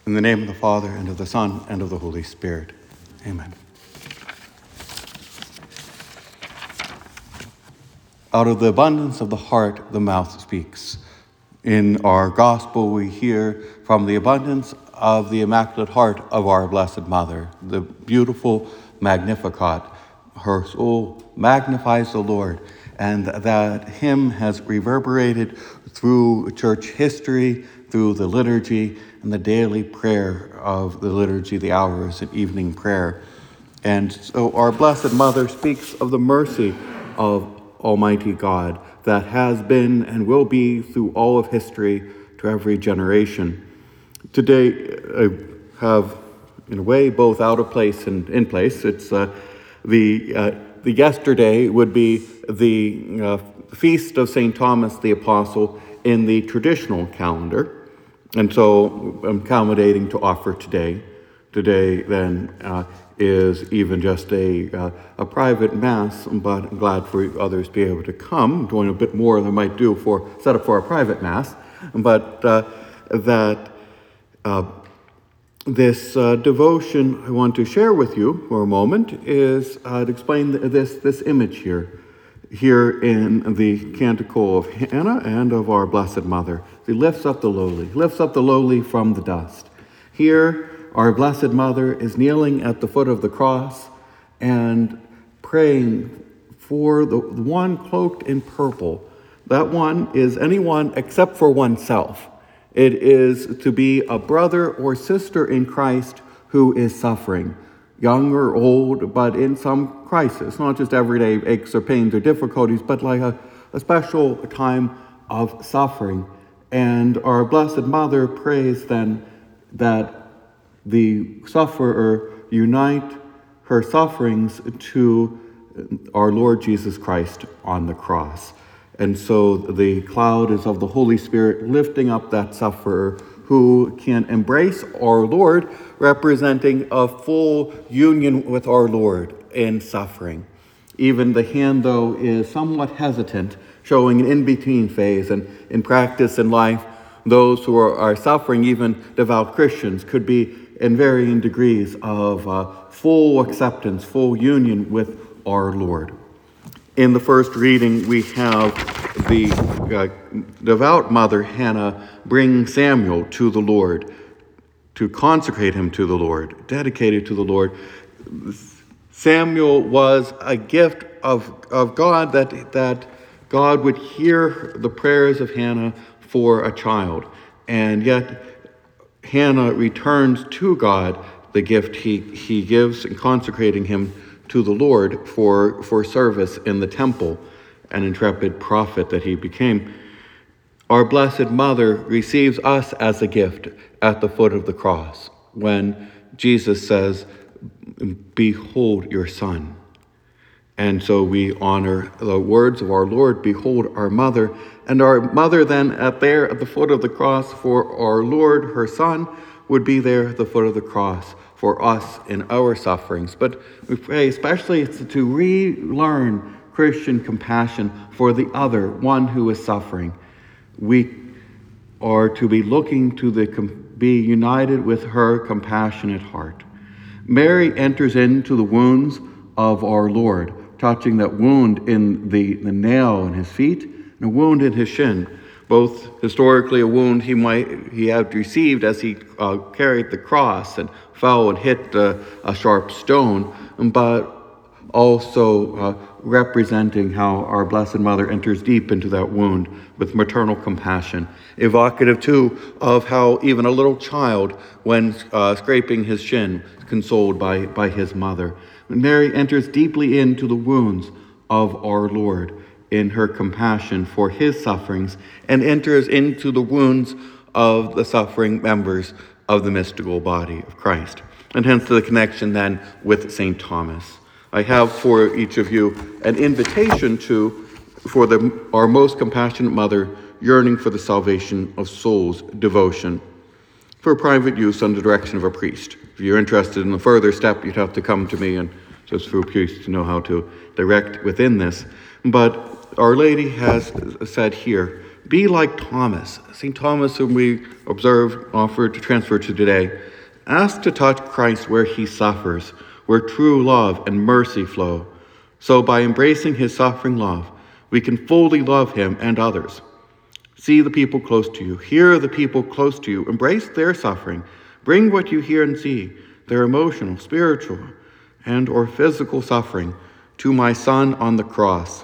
In the name of the Father, and of the Son, and of the Holy Spirit. Amen. Out of the abundance of the heart, the mouth speaks. In our gospel, we hear from the abundance of the Immaculate Heart of our Blessed Mother, the beautiful Magnificat. Her soul magnifies the Lord, and that hymn has reverberated through church history, through the liturgy, and the daily prayer of the liturgy, the hours and evening prayer. And so our Blessed Mother speaks of the mercy of Almighty God that has been and will be through all of history to every generation. Today, I have, in a way, both out of place and in place. It's the yesterday would be the feast of St. Thomas the Apostle in the traditional calendar. And so I'm accommodating to offer today. Today, then, is even just a private mass, but I'm glad for others to be able to come, doing a bit more than I might do for set up for a private mass. But this devotion I want to share with you for a moment is to explain this image here in the Canticle of Hannah and of our Blessed Mother. He lifts up the lowly from the dust. Here, our Blessed Mother is kneeling at the foot of the cross and praying for the one cloaked in purple. That one is anyone except for oneself. It is to be a brother or sister in Christ who is suffering, young or old, but in some crisis, not just everyday aches or pains or difficulties, but like a special time of suffering. And our Blessed Mother prays then that the sufferer unite her sufferings to our Lord Jesus Christ on the cross. And so the cloud is of the Holy Spirit lifting up that sufferer who can embrace our Lord, representing a full union with our Lord in suffering. Even the hand, though, is somewhat hesitant, showing an in-between phase. And in practice in life, those who are suffering, even devout Christians, could be in varying degrees of full acceptance, full union with our Lord. In the first reading, we have the devout mother, Hannah, bring Samuel to the Lord, to consecrate him to the Lord, dedicated to the Lord. Samuel was a gift of God, that God would hear the prayers of Hannah for a child. And yet, Hannah returns to God the gift he gives in consecrating him to the Lord for service in the temple, an intrepid prophet that he became. Our Blessed Mother receives us as a gift at the foot of the cross when Jesus says, "Behold your Son." And so we honor the words of our Lord, "Behold our Mother." And our Mother then at the foot of the cross for our Lord, her Son, would be there at the foot of the cross for us in our sufferings. But we pray especially to relearn Christian compassion for the other, one who is suffering. We are to be looking to be united with her compassionate heart. Mary enters into the wounds of our Lord, touching that wound in the nail in his feet and a wound in his shin. Both historically a wound he had received as he carried the cross and fell and hit a sharp stone, but also representing how our Blessed Mother enters deep into that wound with maternal compassion. Evocative, too, of how even a little child, when scraping his shin, is consoled by his mother. Mary enters deeply into the wounds of our Lord in her compassion for his sufferings, and enters into the wounds of the suffering members of the mystical body of Christ. And hence the connection then with St. Thomas. I have for each of you an invitation for our most compassionate mother, yearning for the salvation of souls devotion, for private use under direction of a priest. If you're interested in a further step, you'd have to come to me and just through a priest to know how to direct within this. But Our Lady has said here Be like Thomas, St. Thomas, whom we offered to transfer to today. Ask to touch Christ where he suffers, where true love and mercy flow. So by embracing his suffering love, we can fully love him and others. See the people close to you. Hear the people close to you. Embrace their suffering. Bring what you hear and see, their emotional, spiritual, and or physical suffering, to my Son on the cross.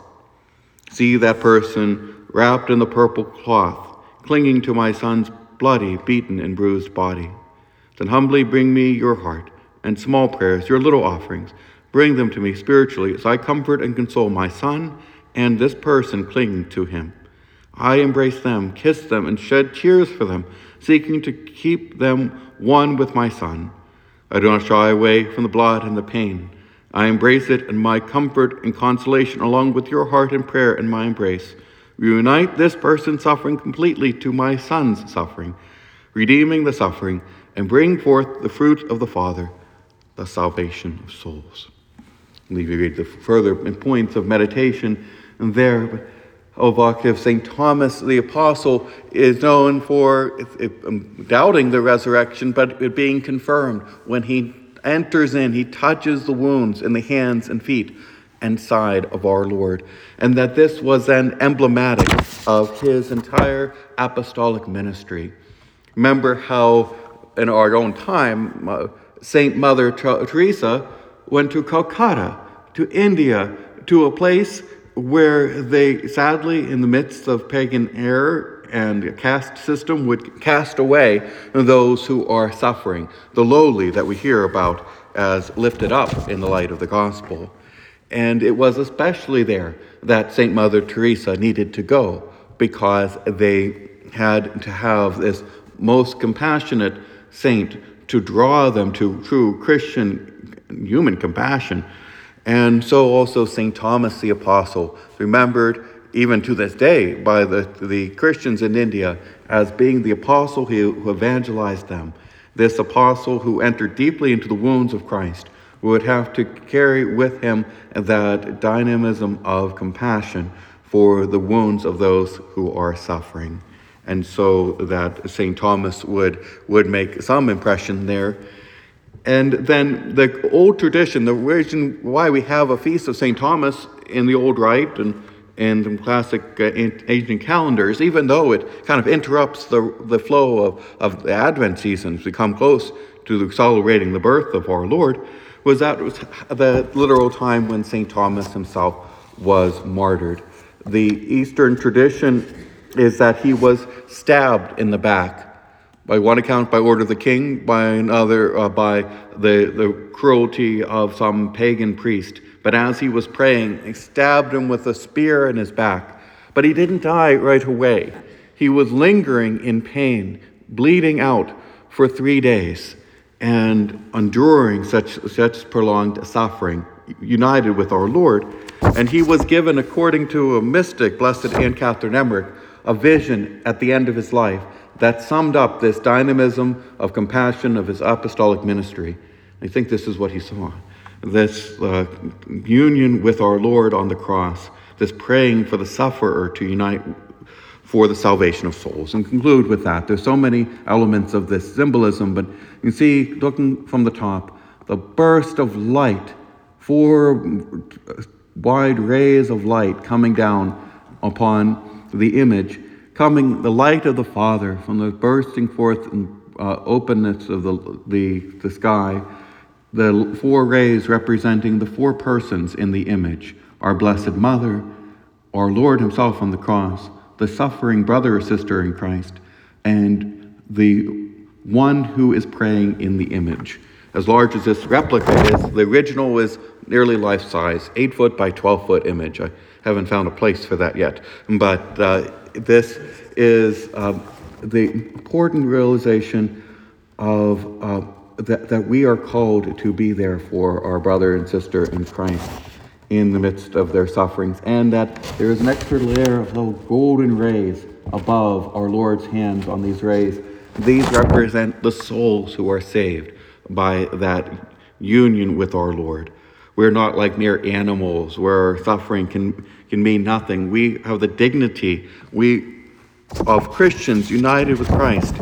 See that person wrapped in the purple cloth, clinging to my Son's bloody, beaten, and bruised body. Then humbly bring me your heart and small prayers, your little offerings. Bring them to me spiritually as I comfort and console my Son and this person clinging to him. I embrace them, kiss them, and shed tears for them, seeking to keep them one with my Son. I do not shy away from the blood and the pain. I embrace it in my comfort and consolation, along with your heart and prayer in my embrace. Reunite this person's suffering completely to my Son's suffering, redeeming the suffering, and bring forth the fruit of the Father, the salvation of souls. I'll leave you read the further points of meditation there. Evocative St. Thomas the Apostle is known for doubting the resurrection, but it being confirmed when he enters in, he touches the wounds in the hands and feet and side of our Lord, and that this was then emblematic of his entire apostolic ministry. Remember how in our own time, Saint Mother Teresa went to Calcutta, to India, to a place where they, sadly, in the midst of pagan error and a caste system, would cast away those who are suffering, the lowly that we hear about as lifted up in the light of the gospel. And it was especially there that St. Mother Teresa needed to go, because they had to have this most compassionate saint to draw them to true Christian human compassion. And so also St. Thomas the Apostle, remembered even to this day by the Christians in India as being the apostle who evangelized them, this apostle who entered deeply into the wounds of Christ, who would have to carry with him that dynamism of compassion for the wounds of those who are suffering. And so that St. Thomas would make some impression there. And then the old tradition, the reason why we have a feast of St. Thomas in the old rite and in classic ancient calendars, even though it kind of interrupts the flow of the Advent season as we come close to celebrating the birth of our Lord, was that it was the literal time when St. Thomas himself was martyred. The Eastern tradition is that he was stabbed in the back, by one account by order of the king, by another by the cruelty of some pagan priest. But as he was praying, he stabbed him with a spear in his back. But he didn't die right away. He was lingering in pain, bleeding out for 3 days, and enduring such prolonged suffering, united with our Lord. And he was given, according to a mystic, Blessed Anne Catherine Emmerich, a vision at the end of his life that summed up this dynamism of compassion of his apostolic ministry. I think this is what he saw. This union with our Lord on the cross, this praying for the sufferer to unite for the salvation of souls. And conclude with that. There's so many elements of this symbolism, but you can see, looking from the top, the burst of light, 4 wide rays of light coming down upon the image, coming the light of the Father from the bursting forth openness of the sky, the 4 rays representing the 4 persons in the image, our Blessed Mother, our Lord himself on the cross, the suffering brother or sister in Christ, and the one who is praying in the image. As large as this replica is, the original is nearly life-size, 8-foot by 12-foot image. I haven't found a place for that yet, but this is the important realization of that we are called to be there for our brother and sister in Christ in the midst of their sufferings, and that there is an extra layer of those golden rays above our Lord's hands on these rays. These represent the souls who are saved by that union with our Lord. We're not like mere animals where suffering can mean nothing. We have the dignity. We of Christians united with Christ,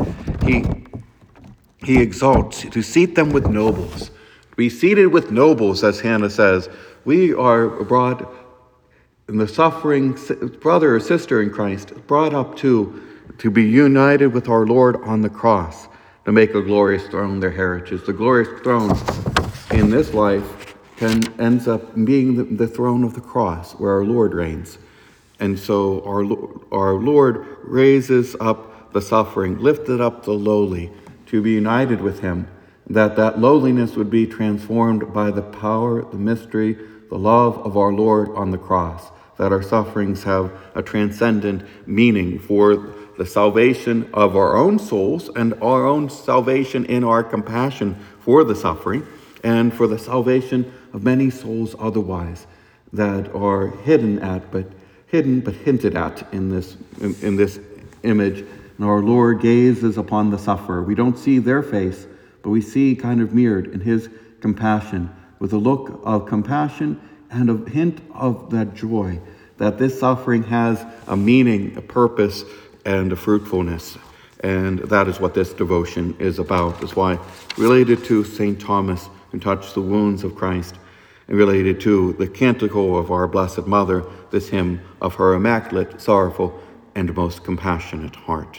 he exalts to seat them with nobles. To be seated with nobles, as Hannah says, we are brought in the suffering brother or sister in Christ, brought up to be united with our Lord on the cross, to make a glorious throne their heritage. The glorious throne in this life ends up being the throne of the cross, where our Lord reigns. And so our Lord raises up the suffering, lifted up the lowly, to be united with him, that lowliness would be transformed by the power, the mystery, the love of our Lord on the cross, that our sufferings have a transcendent meaning for the salvation of our own souls and our own salvation in our compassion for the suffering, and for the salvation of many souls otherwise that are hidden but hinted at in this image. And our Lord gazes upon the sufferer. We don't see their face, but we see kind of mirrored in his compassion, with a look of compassion and a hint of that joy, that this suffering has a meaning, a purpose, and a fruitfulness. And that is what this devotion is about. That's why, related to St. Thomas, who touched the wounds of Christ, and related to the canticle of our Blessed Mother, this hymn of her immaculate, sorrowful, and most compassionate heart.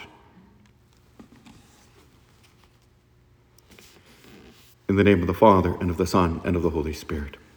In the name of the Father, and of the Son, and of the Holy Spirit.